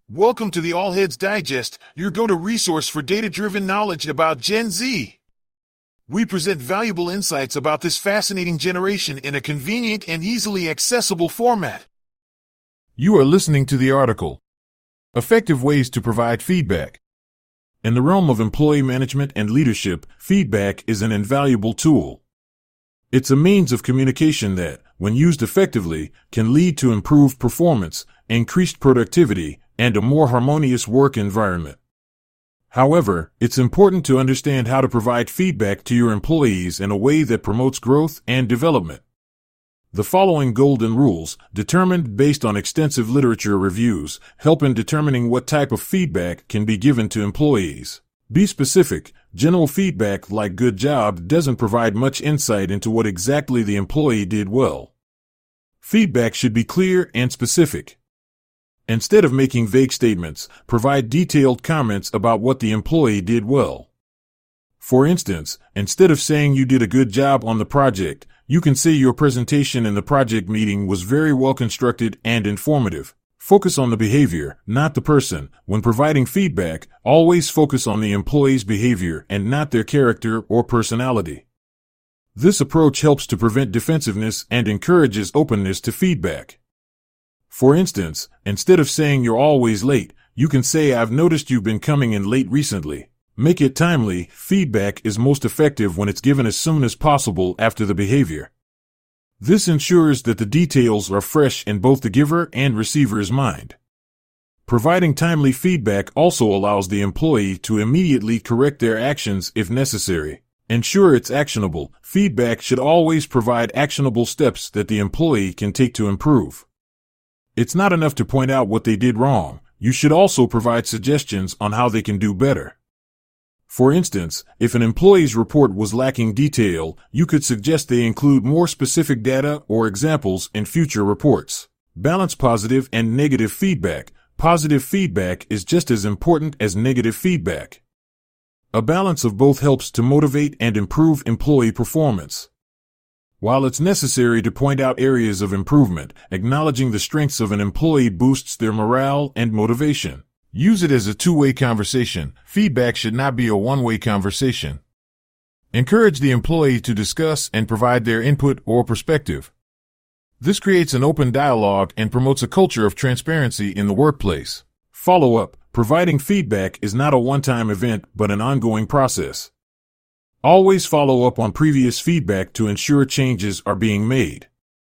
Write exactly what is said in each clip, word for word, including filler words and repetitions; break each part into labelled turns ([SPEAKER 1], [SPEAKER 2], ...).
[SPEAKER 1] Welcome to the All Heads Digest, your go-to resource for data-driven knowledge about Gen Z. We present valuable insights about this fascinating generation in a convenient and easily accessible format.
[SPEAKER 2] You are listening to the article, Effective Ways to Provide Feedback. In the realm of employee management and leadership, feedback is an invaluable tool. It's a means of communication that, when used effectively, can lead to improved performance, increased productivity, and a more harmonious work environment. However, it's important to understand how to provide feedback to your employees in a way that promotes growth and development. The following golden rules, determined based on extensive literature reviews, help in determining what type of feedback can be given to employees. Be specific. General feedback like good job doesn't provide much insight into what exactly the employee did well. Feedback should be clear and specific. Instead of making vague statements, provide detailed comments about what the employee did well. For instance, instead of saying you did a good job on the project, you can say your presentation in the project meeting was very well constructed and informative. Focus on the behavior, not the person. When providing feedback, always focus on the employee's behavior and not their character or personality. This approach helps to prevent defensiveness and encourages openness to feedback. For instance, instead of saying you're always late, you can say I've noticed you've been coming in late recently. Make it timely. Feedback is most effective when it's given as soon as possible after the behavior. This ensures that the details are fresh in both the giver and receiver's mind. Providing timely feedback also allows the employee to immediately correct their actions if necessary. Ensure it's actionable. Feedback should always provide actionable steps that the employee can take to improve. It's not enough to point out what they did wrong. You should also provide suggestions on how they can do better. For instance, if an employee's report was lacking detail, you could suggest they include more specific data or examples in future reports. Balance positive and negative feedback. Positive feedback is just as important as negative feedback. A balance of both helps to motivate and improve employee performance. While it's necessary to point out areas of improvement, acknowledging the strengths of an employee boosts their morale and motivation. Use it as a two-way conversation. Feedback should not be a one-way conversation. Encourage the employee to discuss and provide their input or perspective. This creates an open dialogue and promotes a culture of transparency in the workplace. Follow up. Providing feedback is not a one-time event but an ongoing process. Always follow up on previous feedback to ensure changes are being made.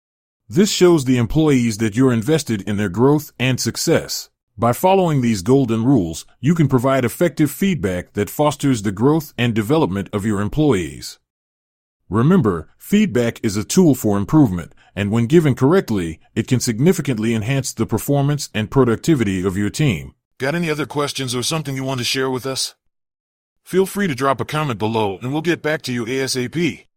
[SPEAKER 2] This shows the employees that you're invested in their growth and success. By following these golden rules, you can provide effective feedback that fosters the growth and development of your employees. Remember, feedback is a tool for improvement, and when given correctly, it can significantly enhance the performance and productivity of your team.
[SPEAKER 1] Got any other questions or something you want to share with us? Feel free to drop a comment below and we'll get back to you ASAP.